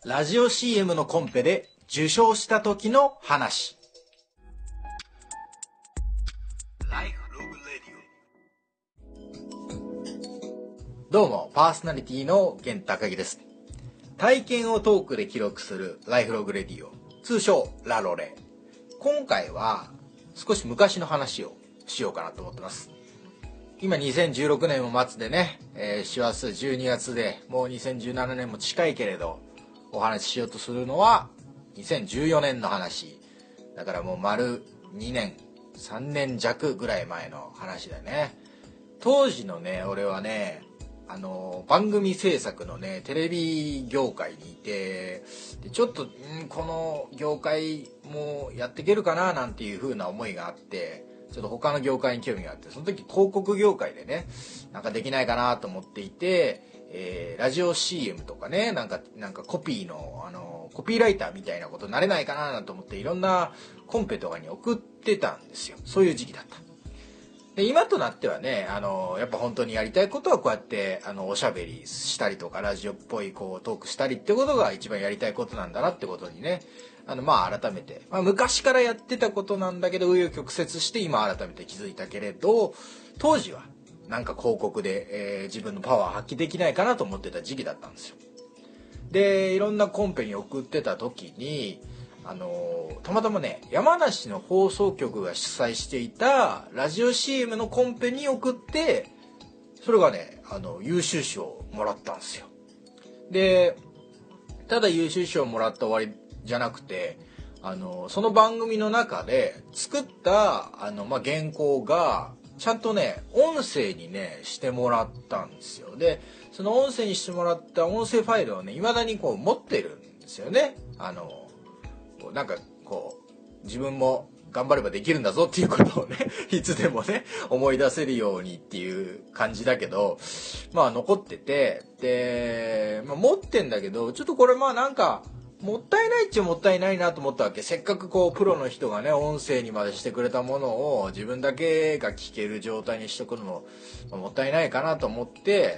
ラジオ CM のコンペで受賞した時の話。どうも、パーソナリティの源高木です。体験をトークで記録するライフログレディオ、通称ラロレ。今回は少し昔の話をしようかなと思ってます。今2016年も末でね、師走12月でもう2017年も近いけれど、お話ししようとするのは2014年の話だから、もう丸2年3年弱ぐらい前の話だよね。当時のね、俺はね、番組制作のね、テレビ業界にいて、でちょっとこの業界もやっていけるかななんていう風な思いがあって、ちょっと他の業界に興味があって、その時広告業界でね、なんかできないかなと思っていて、ラジオ CM とかね、なんかコピーのコピーライターみたいなことになれないかななんて思って、いろんなコンペとかに送ってたんですよ。そういう時期だった。で、今となってはね、やっぱ本当にやりたいことはこうやっておしゃべりしたりとか、ラジオっぽいこうトークしたりってことが一番やりたいことなんだなってことにね、改めて、昔からやってたことなんだけど、紆余曲折して今改めて気づいたけれど、当時はなんか広告で、自分のパワー発揮できないかなと思ってた時期だったんですよ。で、いろんなコンペに送ってた時に、たまたまね、山梨の放送局が主催していたラジオ CM のコンペに送って、それがね、優秀賞をもらったんですよ。で、ただ優秀賞をもらった終わりじゃなくて、その番組の中で作った原稿がちゃんとね、音声にねしてもらったんですよ。で、その音声にしてもらった音声ファイルをね、未だにこう持ってるんですよね。なんかこう自分も頑張ればできるんだぞっていうことをね、いつでもね思い出せるようにっていう感じだけど、残ってて、で、持ってんだけど、ちょっとこれなんかもったいないっちゃもったいないなと思ったわけ。せっかくこうプロの人がね、音声にまでしてくれたものを自分だけが聞ける状態にしとくのももったいないかなと思って、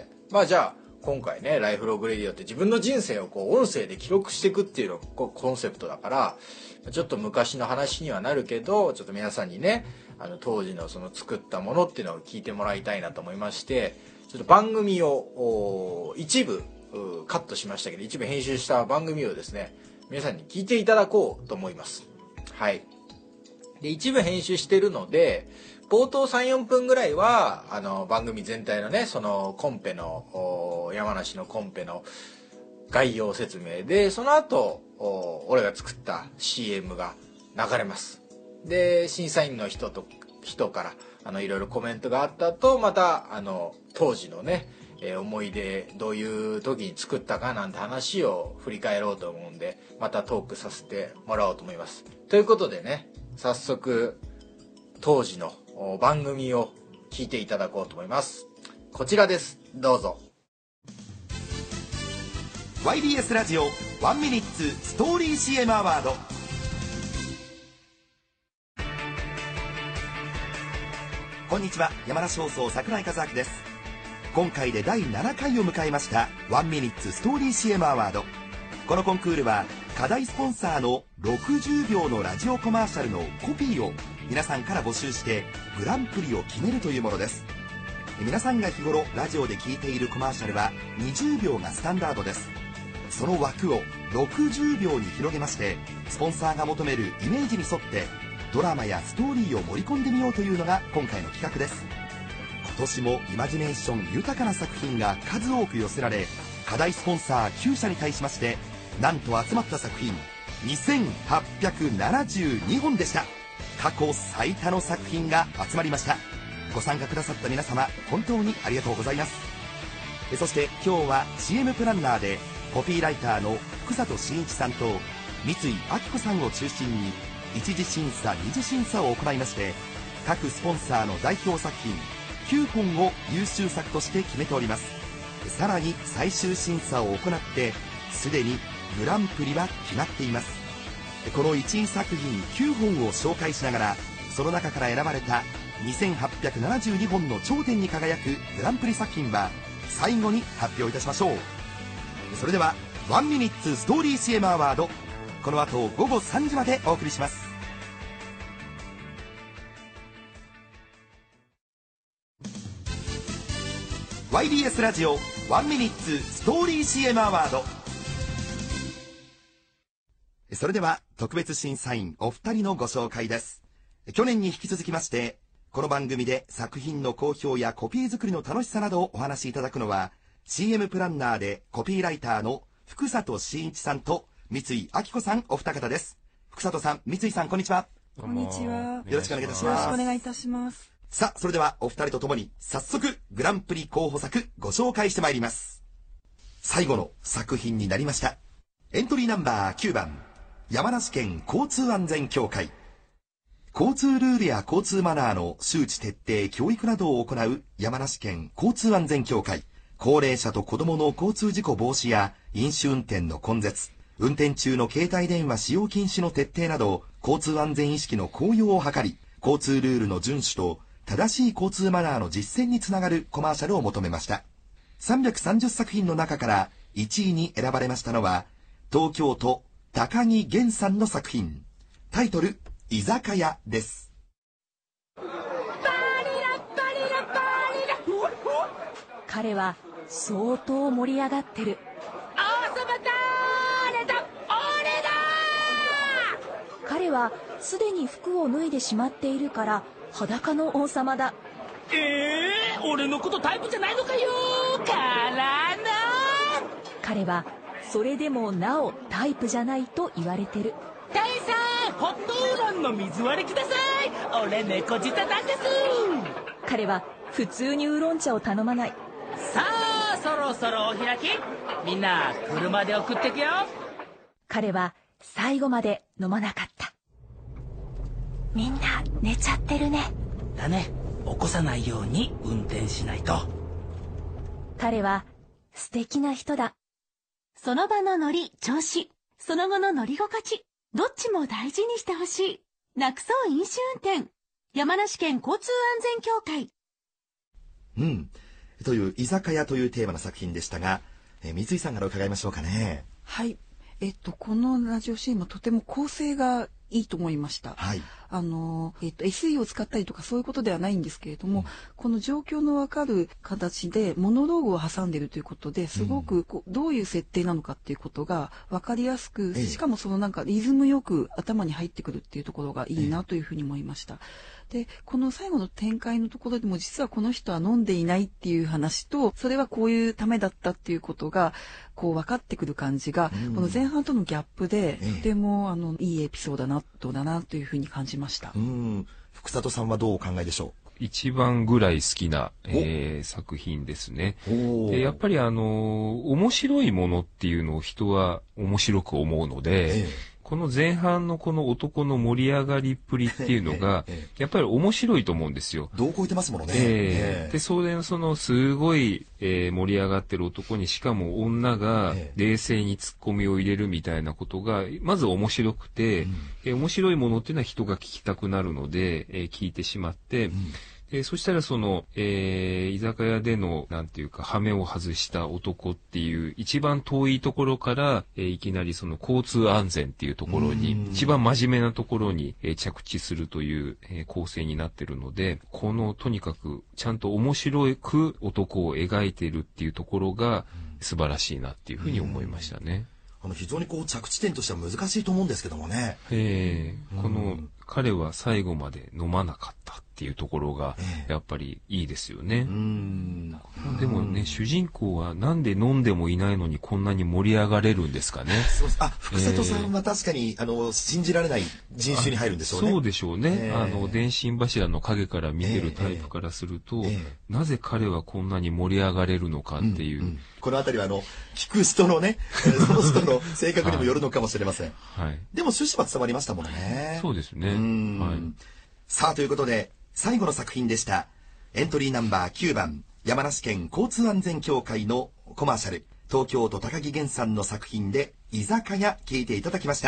じゃあ今回ね、ライフログレディオって自分の人生をこう音声で記録していくっていうのがコンセプトだから、ちょっと昔の話にはなるけど、ちょっと皆さんにね、当時のその作ったものっていうのを聞いてもらいたいなと思いまして、ちょっと番組を一部カットしましたけど、一部編集した番組をですね、皆さんに聞いていただこうと思います。はい。で、一部編集してるので、冒頭 3,4 分ぐらいは番組全体のね、そのコンペの山梨のコンペの概要説明で、その後俺が作った CM が流れます。で、審査員の人からいろいろコメントがあった後、また当時のね、思い出、どういう時に作ったかなんて話を振り返ろうと思うんで、またトークさせてもらおうと思います。ということでね、早速当時の番組を聞いていただこうと思います。こちらです。どうぞ。 YBS ラジオ1ミニッツストーリー CM アワード。こんにちは、山梨放送桜井和明です。今回で第7回を迎えました1ミニッツストーリー CM アワード。このコンクールは課題スポンサーの60秒のラジオコマーシャルのコピーを皆さんから募集してグランプリを決めるというものです。皆さんが日頃ラジオで聞いているコマーシャルは20秒がスタンダードです。その枠を60秒に広げまして、スポンサーが求めるイメージに沿ってドラマやストーリーを盛り込んでみようというのが今回の企画です。今年もイマジネーション豊かな作品が数多く寄せられ、課題スポンサー9社に対しまして、なんと集まった作品2872本でした。過去最多の作品が集まりました。ご参加くださった皆様、本当にありがとうございます。そして今日は CM プランナーでコピーライターの福里真一さんと三井明子さんを中心に一次審査二次審査を行いまして、各スポンサーの代表作品9本を優秀作として決めております。さらに最終審査を行って、すでにグランプリは決まっています。この1位作品9本を紹介しながら、その中から選ばれた2872本の頂点に輝くグランプリ作品は最後に発表いたしましょう。それではワンミニッツストーリー CM アワード、この後午後3時までお送りします。YBS ラジオワンミニッツストーリー CM アワード。それでは特別審査員お二人のご紹介です。去年に引き続きまして、この番組で作品の好評やコピー作りの楽しさなどをお話しいただくのは、 CM プランナーでコピーライターの福里真一さんと三井明子さん、お二方です。福里さん、三井さん、こんにちは。 こんにちは。 よろしくお願いいたします。 よろしくお願いいたします。 さあ、それではお二人とともに早速グランプリ候補作ご紹介してまいります。最後の作品になりました。エントリーナンバー9番、山梨県交通安全協会。交通ルールや交通マナーの周知徹底教育などを行う山梨県交通安全協会。高齢者と子どもの交通事故防止や飲酒運転の根絶、運転中の携帯電話使用禁止の徹底など、交通安全意識の向上を図り、交通ルールの遵守と正しい交通マナーの実践につながるコマーシャルを求めました。330作品の中から1位に選ばれましたのは、東京都高木源さんの作品。タイトル、居酒屋です。 彼は相当盛り上がってる。彼はすでに服を脱いでしまっているから裸の王様だ。 俺のことタイプじゃないのかよ。からな。 彼はそれでもなおタイプじゃないと言われてる。 店員さん、ホットウーロンの水割りください。俺猫舌なんです。 彼は普通にウーロン茶を頼まない。 さあ、そろそろお開き。みんな車で送ってくよ。 彼は最後まで飲まなかった。みんな寝ちゃってるね。 だね、起こさないように運転しないと。 彼は素敵な人だ。 その場のノリ、調子、その後の乗り心地、どっちも大事にしてほしい。なくそう飲酒運転。山梨県交通安全協会。 という居酒屋というテーマの作品でしたが、三井さんから伺いましょうかね。 はい。このラジオ CM とても構成がいいと思いました。 はい。 SE を使ったりとかそういうことではないんですけれども、この状況のわかる形でモノローグを挟んでいるということですごくどういう設定なのかっていうことがわかりやすく、しかもそのなんかリズムよく頭に入ってくるっていうところがいいなというふうに思いました。で、この最後の展開のところでも実はこの人は飲んでいないっていう話と、それはこういうためだったっていうことがこう分かってくる感じが、この前半とのギャップでとてもいいエピソードだなというふうに感じました。 福里さんはどうお考えでしょう。 一番ぐらい好きな、作品ですね。でやっぱり面白いものっていうのを人は面白く思うので、この前半のこの男の盛り上がりっぷりっていうのが、やっぱり面白いと思うんですよ。 どう超えてますものね。 で、そのすごい、盛り上がってる男に、しかも女が冷静にツッコミを入れるみたいなことが、まず面白くて、面白いものっていうのは人が聞きたくなるので、聞いてしまって、そしたら居酒屋での、なんていうか、羽目を外した男っていう、一番遠いところから、いきなり交通安全っていうところに、一番真面目なところに、着地するという、構成になってるので、とにかく、ちゃんと面白く男を描いているっていうところが、素晴らしいなっていうふうに思いましたね。 非常に着地点としては難しいと思うんですけどもね。 彼は最後まで飲まなかったっていうところがやっぱりいいですよね。でもね、主人公はなんで飲んでもいないのにこんなに盛り上がれるんですかね。 福里さんは確かに信じられない人種に入るんでしょうね。 そうでしょうね。電信柱の影から見てるタイプからすると、なぜ彼はこんなに盛り上がれるのかっていう。 このあたりは聞く人のね、その人の性格にもよるのかもしれません。でも趣旨は伝わりましたもんね。 そうですね。 さあ、ということで最後の作品でした。エントリーナンバー9番、山梨県交通安全協会のコマーシャル、東京都高木源さんの作品で居酒屋、聞いていただきました。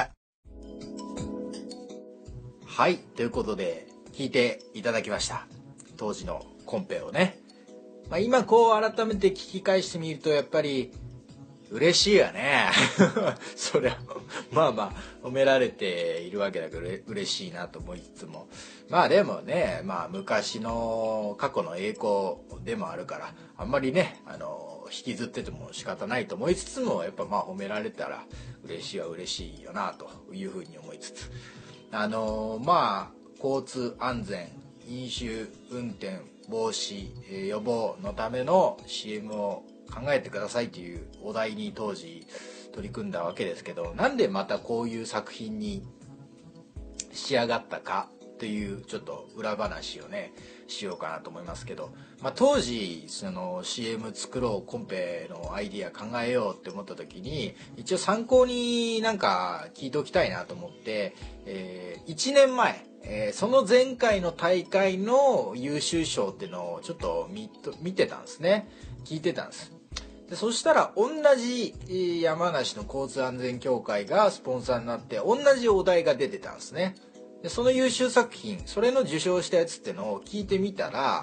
はい、ということで聞いていただきました。当時のコンペをね。今改めて聞き返してみると、やっぱり嬉しいよね。そりゃ、まあまあ、褒められているわけだけど、嬉しいなと思いつつも。まあでもね、まあ昔の過去の栄光でもあるから、あんまりね、引きずってても仕方ないと思いつつも、やっぱまあ褒められたら嬉しいは嬉しいよな、というふうに思いつつ。まあ、交通安全、飲酒運転防止、予防のための CM を考えてくださいというお題に当時取り組んだわけですけど、なんでまたこういう作品に仕上がったかというちょっと裏話をねしようかなと思いますけど、まあ、当時その CM 作ろうコンペのアイディア考えようって思った時に一応参考になんか聞いておきたいなと思って、1年前その前回の大会の優秀賞っていうのをちょっと見てたんですね。聞いてたんです。でそしたら同じ山梨の交通安全協会がスポンサーになって同じお題が出てたんですね。でその優秀作品それの受賞したやつってのを聞いてみたら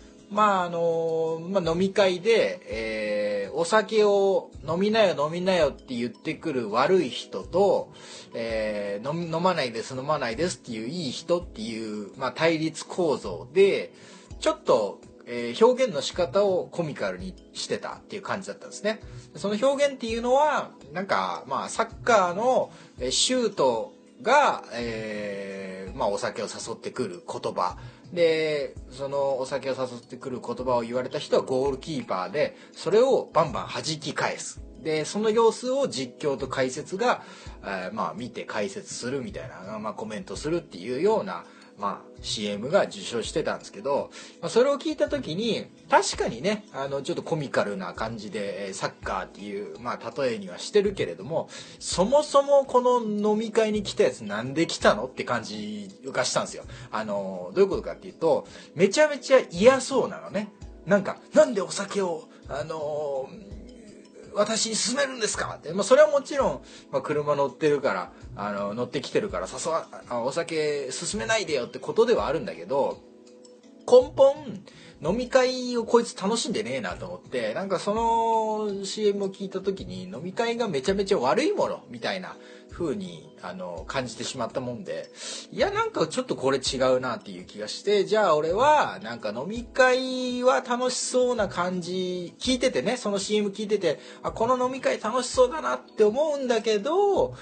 飲み会で、お酒を飲みなよって言ってくる悪い人と、飲まないですっていういい人っていう、対立構造でちょっと、表現の仕方をコミカルにしてたっていう感じだったんですね。その表現っていうのはなんかサッカーのシュートが、お酒を誘ってくる言葉で、そのお酒を誘ってくる言葉を言われた人はゴールキーパーでそれをバンバン弾き返す。でその様子を実況と解説が、見て解説するみたいな、コメントするっていうようなCM が受賞してたんですけど、それを聞いた時に確かにねちょっとコミカルな感じでサッカーっていう例えにはしてるけれども、そもそもこの飲み会に来たやつなんで来たのって感じがしたんですよ。どういうことかっていうとめちゃめちゃ嫌そうなのね。なんでお酒を私に勧めるんですかって、それはもちろん、車乗ってるから乗ってきてるからお酒勧めないでよってことではあるんだけど、根本飲み会をこいつ楽しんでねえなと思って、その CM を聞いた時に飲み会がめちゃめちゃ悪いものみたいな風に感じてしまったもんで、いやちょっとこれ違うなっていう気がして、じゃあ俺は飲み会は楽しそうな感じ聞いててね、その CM 聞いててこの飲み会楽しそうだなって思うんだけど、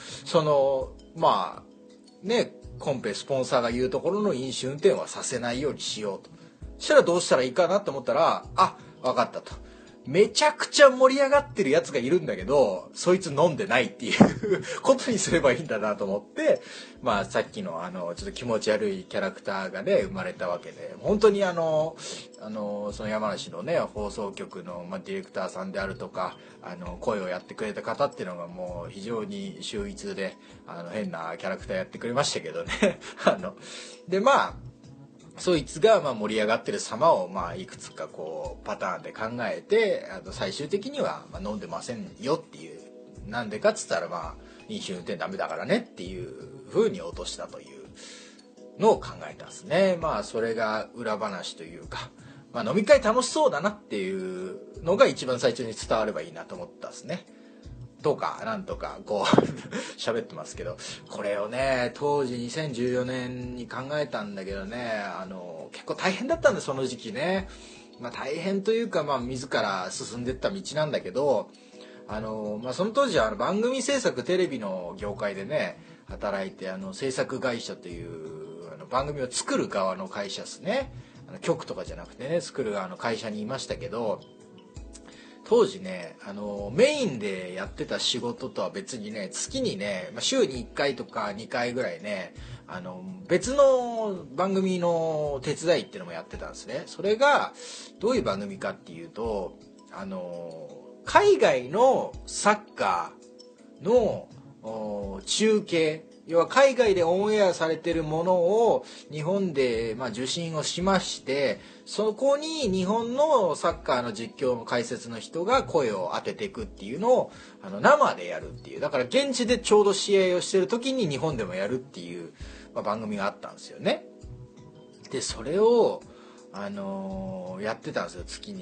コンペスポンサーが言うところの飲酒運転はさせないようにしようと。そしたらどうしたらいいかなと思ったら分かったと。めちゃくちゃ盛り上がってるやつがいるんだけどそいつ飲んでないっていうことにすればいいんだなと思って、さっきのちょっと気持ち悪いキャラクターがね生まれたわけで、本当にその山梨のね放送局の、ディレクターさんであるとか声をやってくれた方っていうのがもう非常に秀逸で変なキャラクターやってくれましたけどねでそいつが盛り上がってる様をいくつかこうパターンで考えて最終的には飲んでませんよっていう、なんでかっつったら飲酒運転ダメだからねっていう風に落としたというのを考えたんですね。それが裏話というか、飲み会楽しそうだなっていうのが一番最初に伝わればいいなと思ったんですね。とかなんとかこう喋ってますけど、これをね当時2014年に考えたんだけどね結構大変だったんでその時期ね。大変というか自ら進んでった道なんだけどその当時は番組制作テレビの業界でね働いて制作会社という番組を作る側の会社ですね。局とかじゃなくてね作る側の会社にいましたけど、当時ねメインでやってた仕事とは別にね月にね、週に1回とか2回ぐらいね別の番組の手伝いっていうのもやってたんですね。それがどういう番組かっていうと海外のサッカーの中継、要は海外でオンエアされてるものを日本で受信をしまして、そこに日本のサッカーの実況の解説の人が声を当てていくっていうのを生でやるっていう、だから現地でちょうど試合をしてる時に日本でもやるっていう、番組があったんですよね。でそれをやってたんですよ。月に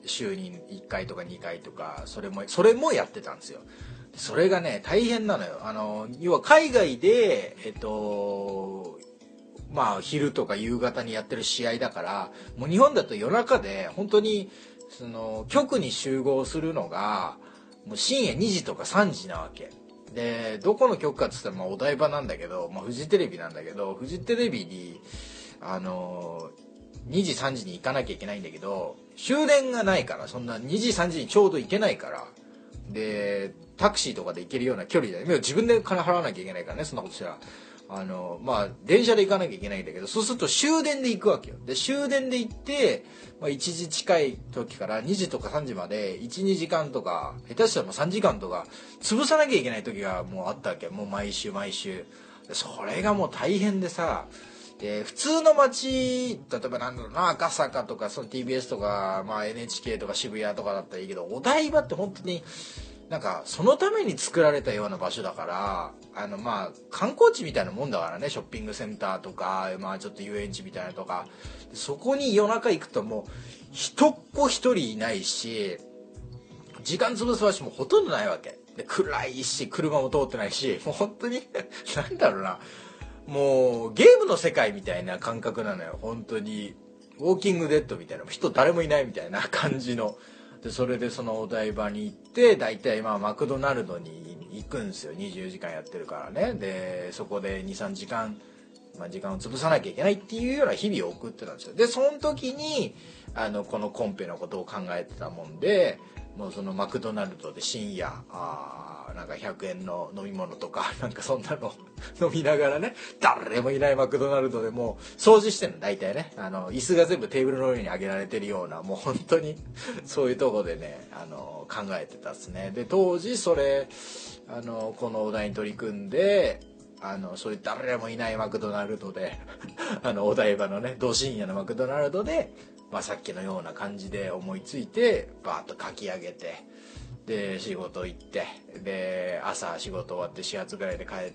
週に1回とか2回とか、それもやってたんですよ。それがね、大変なのよ。要は海外で、まあ、昼とか夕方にやってる試合だから、もう日本だと夜中で、本当に、局に集合するのが、もう深夜2時とか3時なわけ。で、どこの局かって言ったら、まあ、お台場なんだけど、まあ、フジテレビなんだけど、フジテレビに、2時3時に行かなきゃいけないんだけど、終電がないから、そんな2時3時にちょうど行けないから、で、タクシーとかで行けるような距離で、自分で金払わなきゃいけないからね、そんなことしたら。まあ、電車で行かなきゃいけないんだけど、そうすると終電で行くわけよ。で、終電で行って、まあ、1時近い時から2時とか3時まで、1、2時間とか、下手したらもう3時間とか、潰さなきゃいけない時がもうあったわけ。もう毎週。でそれがもう大変でさ、で、普通の街、例えばなんだろうな、赤坂とか、その TBS とか、まあ NHK とか渋谷とかだったらいいけど、お台場って本当に、なんか、そのために作られたような場所だから、まあ、観光地みたいなもんだからね、ショッピングセンターとか、まあ、ちょっと遊園地みたいなとか、そこに夜中行くともう、一っ子一人いないし、時間潰す場所もほとんどないわけ。で、暗いし、車も通ってないし、もう本当に、なんだろうな、もう、ゲームの世界みたいな感覚なのよ、本当に。ウォーキングデッドみたいな、人誰もいないみたいな感じの。で、それでそのお台場に行って、だいたいまあマクドナルドに行くんですよ。24時間やってるからね。で、そこで2、3時間、まあ時間を潰さなきゃいけないっていうような日々を送ってたんですよ。で、その時に、このコンペのことを考えてたもんで、もうそのマクドナルドで深夜、なんか100円の飲み物とか、なんかそんなの飲みながらね、誰もいないマクドナルドでもう掃除してんの、大体ね。椅子が全部テーブルの上に上げられてるような、もう本当に、そういうとこでね、考えてたっすね。で、当時それ、このお題に取り組んで、そういう誰もいないマクドナルドで、お台場のね、ど深夜のマクドナルドで、まあさっきのような感じで思いついて、バーッと書き上げて、で、仕事行って、で、朝仕事終わって4月ぐらいで帰って、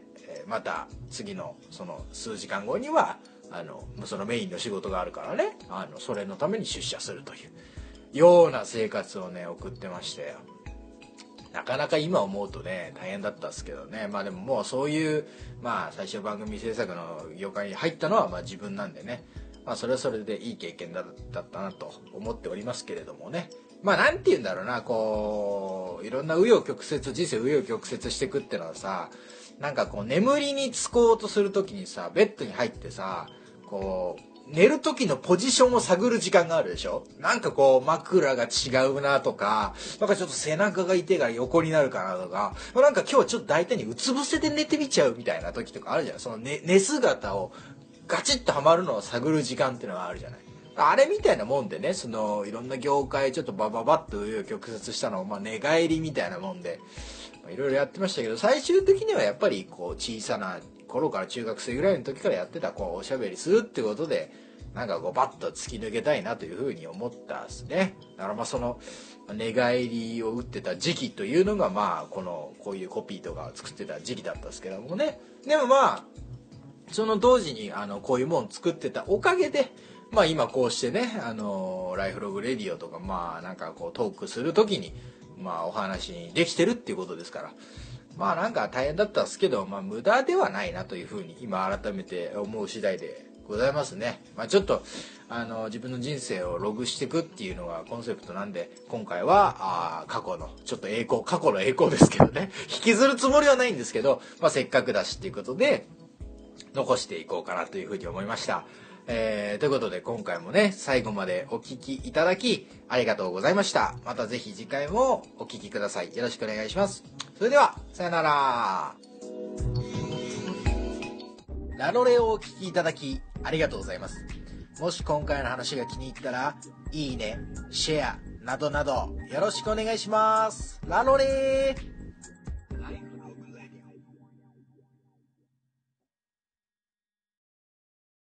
また次のその数時間後には、そのメインの仕事があるからね、それのために出社するというような生活をね、送ってましたよ。なかなか今思うとね、大変だったんですけどね。まあでももうそういう、まあ最初番組制作の業界に入ったのはまあ自分なんでね。まあそれはそれでいい経験だったなと思っておりますけれどもね。まあなんて言うんだろうな、こう、いろんな紆余曲折、人生紆余曲折していくってのはさ、なんかこう眠りにつこうとするときにさ、ベッドに入ってさ、こう、寝る時のポジションを探る時間があるでしょ。なんかこう枕が違うなとか、なんかちょっと背中が痛いから横になるかなとか、なんか今日はちょっと大体にうつ伏せで寝てみちゃうみたいな時とかあるじゃない。その寝姿をガチッとはまるのを探る時間っていうのがあるじゃない。あれみたいなもんでね、そのいろんな業界ちょっとバババッと紆余曲折したのを、まあ寝返りみたいなもんで、いろいろやってましたけど、最終的にはやっぱりこう小さな頃から中学生ぐらいの時からやってたこうおしゃべりするってことで、なんかこうバッと突き抜けたいなというふうに思ったんですね。だからまあその寝返りを打ってた時期というのがまあこういうコピーとかを作ってた時期だったんですけどもね。でもまあその当時にこういうものを作ってたおかげで、まあ今こうしてねライフログレディオとかまあなんかこうトークするときにまあお話にできてるっていうことですから。まあなんか大変だったんですけど、まあ無駄ではないなというふうに今改めて思う次第でございますね。まあちょっと自分の人生をログしていくっていうのがコンセプトなんで、今回は過去のちょっと過去の栄光ですけどね、引きずるつもりはないんですけど、まあせっかくだしっていうことで残していこうかなというふうに思いました。ということで今回もね、最後までお聞きいただきありがとうございました。またぜひ次回もお聞きください。よろしくお願いします。それではさよなら。ラロレをお聞きいただきありがとうございます。もし今回の話が気に入ったらいいね、シェアなどなどよろしくお願いします。ラロレー。